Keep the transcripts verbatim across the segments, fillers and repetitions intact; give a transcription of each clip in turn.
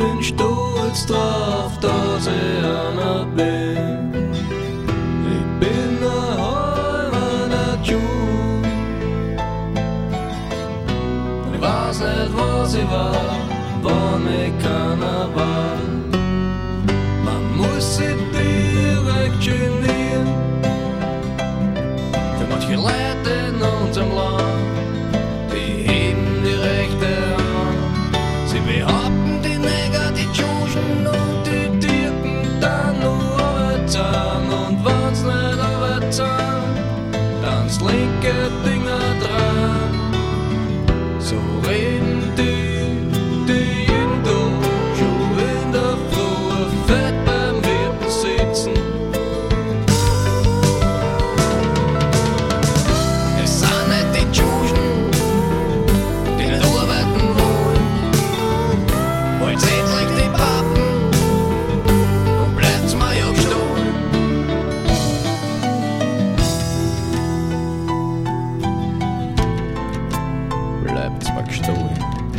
bin stolz drauf, dass ich einer bin. Ich bin ein halber Jung. Ich weiß nicht, was ich war, wann ich keiner war. Man muss sich direkt genieren. Für manche Leute in unserem Land, die heben die rechte Hand. Sie behaupten die Neger, die Tschuschen und die Türken dann nur runterzahlen. Und wenn's nicht runterzahlen, dann's linke Dinger dran. So reden die, die jeden Tag schon in der Früh fett beim Wirten sitzen. Es sind nicht die Tschuschen, die nicht arbeiten wollen. Wollt endlich die Pappen und bleibt's mir ja gestohlen. Bleibt's mir gestohlen.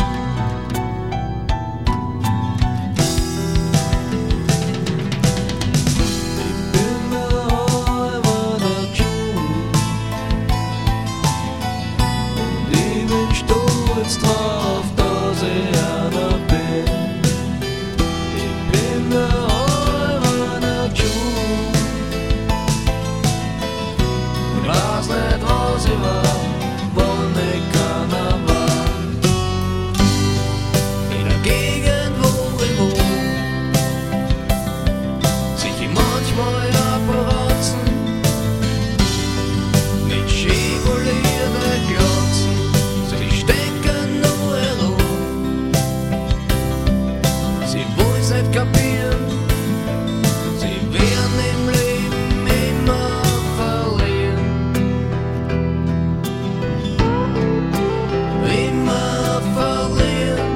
Ich bin ein halber Jung und ich bin stolz drauf, dass ich einer bin. Ich bin ein halber Jung. Ich weiß nicht, was ich war, wann ich keiner war. In der Gegend, wo ich wohne, sich ich manchmal abranzen mit Chevrolet Glotzen. Sie stecken nur herum, sie wollen's nicht kapieren, sie werden im Leben immer verlieren. Immer verlieren.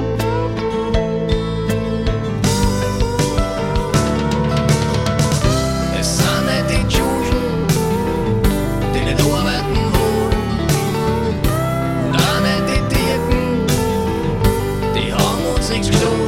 Es sind nicht die Tschuschen, die nicht arbeiten wollen. Und auch nicht die Türken, die haben uns nichts gestohlen.